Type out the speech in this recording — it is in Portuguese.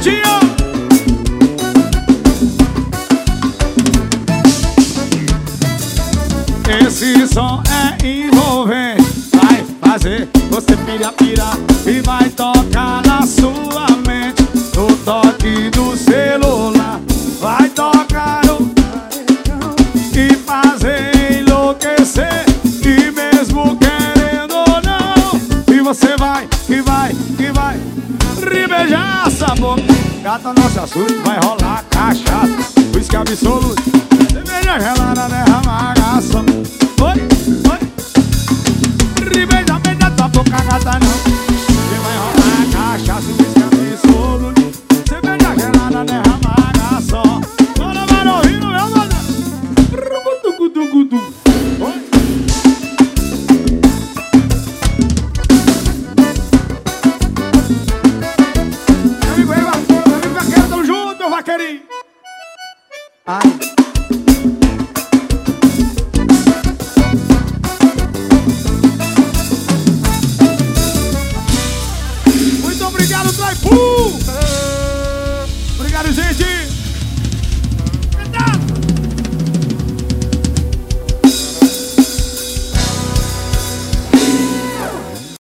Vitinho! Esse som é envolvente, vai fazer você pirar e vai tocar na sua mente. No toque do celular vai tocar e fazer enlouquecer. E mesmo querendo ou não, e você vai, e vai, e vai beijar essa boca. Gata, não se assuste, vai rolar cachaça, whisky absoluto, cerveja gelada, derrama agaça. Oi, oi, beija tua boca, gata, não, e vai rolar cachaça.